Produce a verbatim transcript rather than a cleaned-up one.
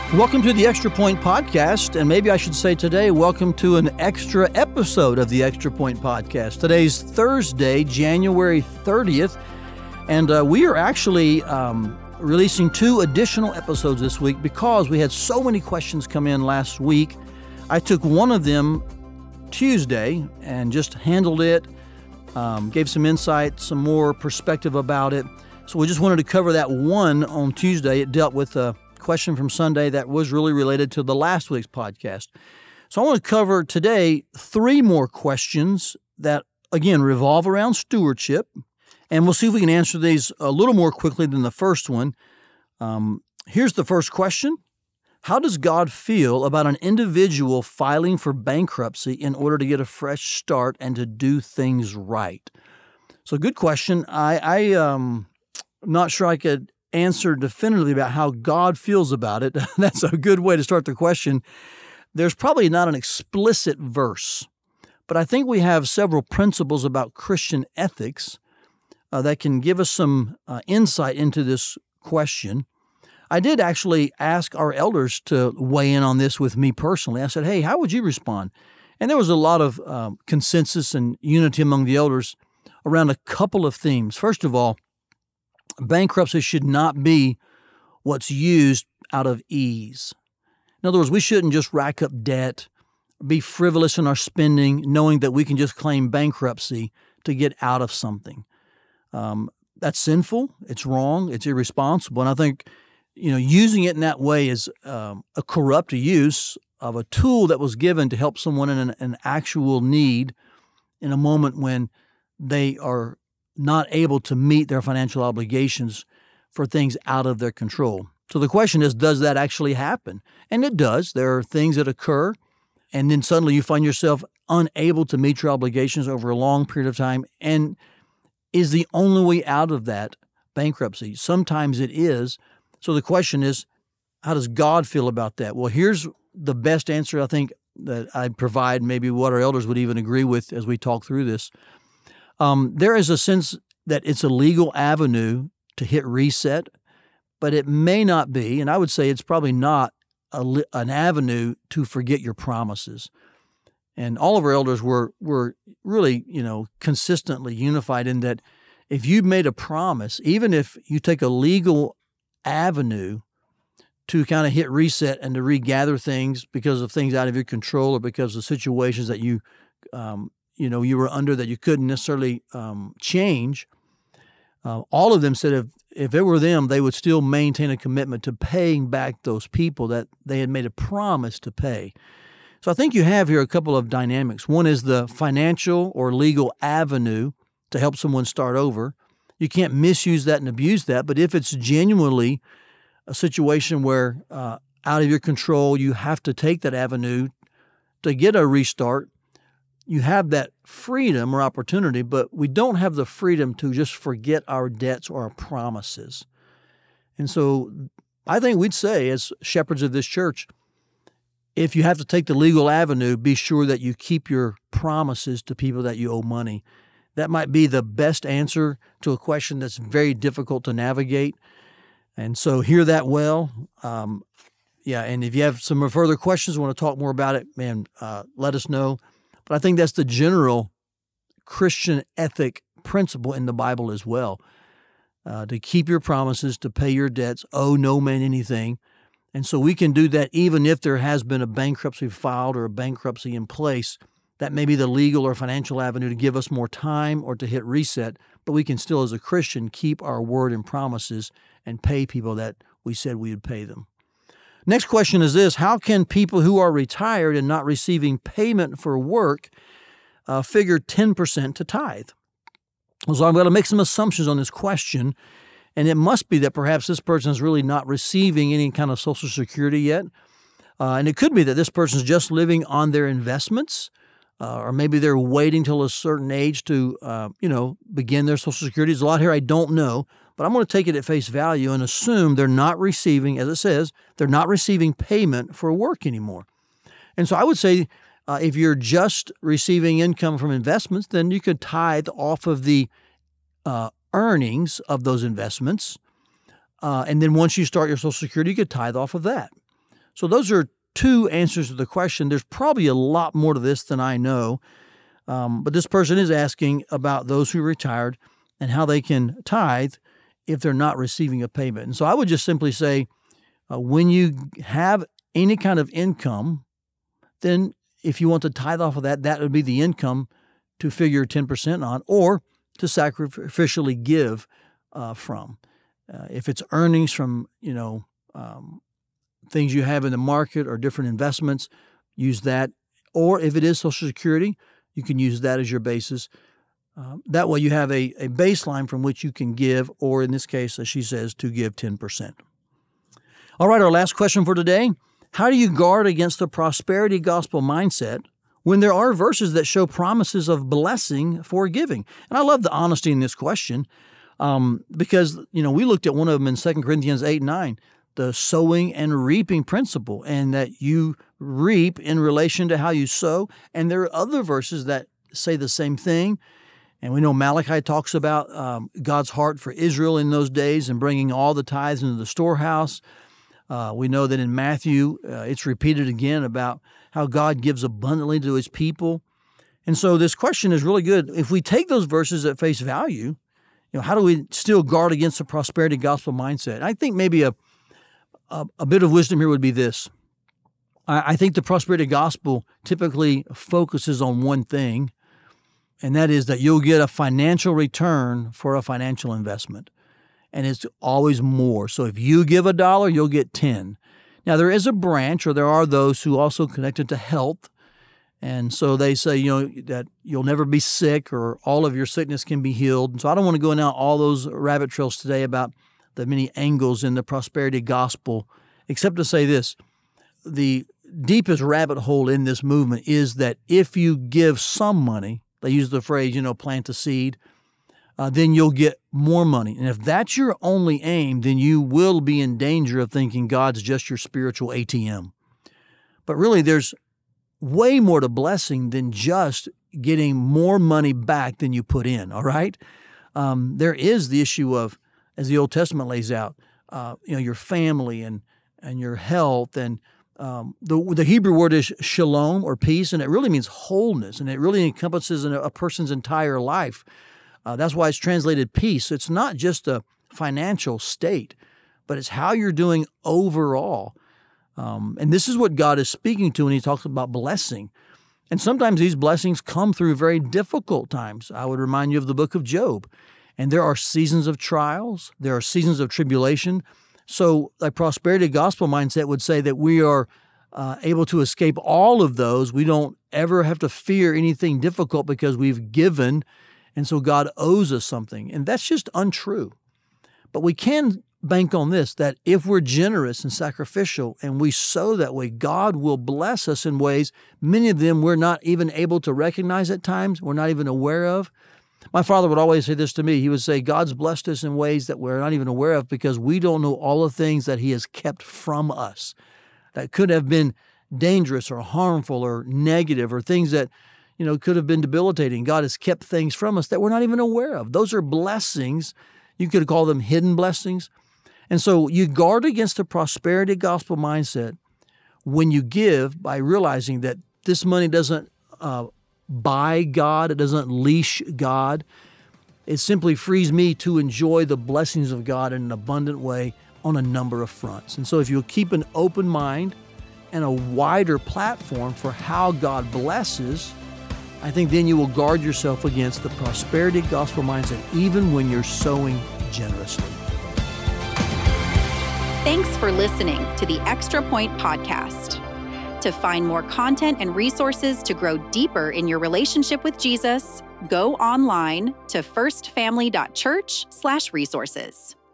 Welcome to the Extra Point Podcast, and maybe I should say today, welcome to an extra episode of the Extra Point Podcast. Today's Thursday, January thirtieth, and uh, we are actually um, releasing two additional episodes this week because we had so many questions come in last week. I took one of them Tuesday and just handled it, um, gave some insight, some more perspective about it. So we just wanted to cover that one on Tuesday. It dealt with a question from Sunday that was really related to the last week's podcast. So I want to cover today three more questions that, again, revolve around stewardship. And we'll see if we can answer these a little more quickly than the first one. Um, here's the first question. How does God feel about an individual filing for bankruptcy in order to get a fresh start and to do things right? So good question. I, I um, I'm not sure I could answer definitively about how God feels about it. That's a good way to start the question. There's probably not an explicit verse, but I think we have several principles about Christian ethics uh, that can give us some uh, insight into this question. I did actually ask our elders to weigh in on this with me personally. I said, hey, how would you respond? And there was a lot of um, consensus and unity among the elders around a couple of themes. First of all, bankruptcy should not be what's used out of ease. In other words, we shouldn't just rack up debt, be frivolous in our spending, knowing that we can just claim bankruptcy to get out of something. Um, that's sinful. It's wrong. It's irresponsible. And I think, you know, using it in that way is um, a corrupt use of a tool that was given to help someone in an, an actual need in a moment when they are not able to meet their financial obligations for things out of their control. So the question is, does that actually happen? And it does. There are things that occur, and then suddenly you find yourself unable to meet your obligations over a long period of time. And is the only way out of that bankruptcy? Sometimes it is. So the question is, how does God feel about that? Well, here's the best answer I think that I'd provide, maybe what our elders would even agree with as we talk through this. Um, there is a sense that it's a legal avenue to hit reset, but it may not be, and I would say it's probably not a, an avenue to forget your promises. And all of our elders were were really, you know, consistently unified in that if you made a promise, even if you take a legal avenue to kind of hit reset and to regather things because of things out of your control or because of situations that you um, you know, you were under that you couldn't necessarily um, change, uh, all of them said if, if it were them, they would still maintain a commitment to paying back those people that they had made a promise to pay. So I think you have here a couple of dynamics. One is the financial or legal avenue to help someone start over. You can't misuse that and abuse that, but if it's genuinely a situation where uh, out of your control, you have to take that avenue to get a restart, you have that freedom or opportunity, but we don't have the freedom to just forget our debts or our promises. And so I think we'd say, as shepherds of this church, if you have to take the legal avenue, be sure that you keep your promises to people that you owe money. That might be the best answer to a question that's very difficult to navigate. And so hear that well. Um, yeah, and if you have some further questions, want to talk more about it, man, uh, let us know. But I think that's the general Christian ethic principle in the Bible as well, uh, to keep your promises, to pay your debts, owe no man anything. And so we can do that even if there has been a bankruptcy filed or a bankruptcy in place. That may be the legal or financial avenue to give us more time or to hit reset, but we can still, as a Christian, keep our word and promises and pay people that we said we would pay them. Next question is this: how can people who are retired and not receiving payment for work uh, figure ten percent to tithe? So I'm going to make some assumptions on this question, and it must be that perhaps this person is really not receiving any kind of Social Security yet. Uh, and it could be that this person is just living on their investments, uh, or maybe they're waiting till a certain age to, uh, you know, begin their Social Security. There's a lot here I don't know. But I'm going to take it at face value and assume they're not receiving, as it says, they're not receiving payment for work anymore. And so I would say uh, if you're just receiving income from investments, then you could tithe off of the uh, earnings of those investments. Uh, and then once you start your Social Security, you could tithe off of that. So those are two answers to the question. There's probably a lot more to this than I know, um, but this person is asking about those who retired and how they can tithe if they're not receiving a payment. And so I would just simply say, uh, when you have any kind of income, then if you want to tithe off of that, that would be the income to figure ten percent on, or to sacrificially give uh, from. Uh, if it's earnings from, you know, um, things you have in the market or different investments, use that. Or if it is Social Security, you can use that as your basis. Uh, that way you have a, a baseline from which you can give, or in this case, as she says, to give ten percent. All right, our last question for today. How do you guard against the prosperity gospel mindset when there are verses that show promises of blessing for giving? And I love the honesty in this question um, because, you know, we looked at one of them in Second Corinthians eight nine, the sowing and reaping principle, and that you reap in relation to how you sow. And there are other verses that say the same thing. And we know Malachi talks about um, God's heart for Israel in those days and bringing all the tithes into the storehouse. Uh, we know that in Matthew, uh, it's repeated again about how God gives abundantly to his people. And so this question is really good. If we take those verses at face value, you know, how do we still guard against the prosperity gospel mindset? I think maybe a a, a bit of wisdom here would be this. I, I think the prosperity gospel typically focuses on one thing, and that is that you'll get a financial return for a financial investment. And it's always more. So if you give a dollar, you'll get ten. Now, there is a branch, or there are those who also connected to health. And so they say, you know, that you'll never be sick, or all of your sickness can be healed. And so I don't want to go down all those rabbit trails today about the many angles in the prosperity gospel, except to say this. The deepest rabbit hole in this movement is that if you give some money, they use the phrase, you know, plant a seed, Uh, then you'll get more money. And if that's your only aim, then you will be in danger of thinking God's just your spiritual A T M. But really, there's way more to blessing than just getting more money back than you put in, all right? Um, there is the issue of, as the Old Testament lays out, uh, you know, your family and and your health. And um, the, the Hebrew word is shalom, or peace, and it really means wholeness, and it really encompasses a, a person's entire life. Uh, that's why it's translated peace. It's not just a financial state, but it's how you're doing overall. Um, and this is what God is speaking to when he talks about blessing. And sometimes these blessings come through very difficult times. I would remind you of the book of Job. And there are seasons of trials. There are seasons of tribulation. So a prosperity gospel mindset would say that we are uh, able to escape all of those. We don't ever have to fear anything difficult because we've given, and so God owes us something. And that's just untrue. But we can bank on this, that if we're generous and sacrificial and we sow that way, God will bless us in ways, many of them we're not even able to recognize at times, we're not even aware of. My father would always say this to me. He would say, God's blessed us in ways that we're not even aware of because we don't know all the things that he has kept from us that could have been dangerous or harmful or negative, or things that, you know, could have been debilitating. God has kept things from us that we're not even aware of. Those are blessings. You could call them hidden blessings. And so you guard against the prosperity gospel mindset when you give by realizing that this money doesn't uh, buy God. It doesn't leash God. It simply frees me to enjoy the blessings of God in an abundant way on a number of fronts. And so if you'll keep an open mind and a wider platform for how God blesses, I think then you will guard yourself against the prosperity gospel mindset, even when you're sowing generously. Thanks for listening to the Extra Point Podcast. To find more content and resources to grow deeper in your relationship with Jesus, go online to firstfamily dot church slash resources.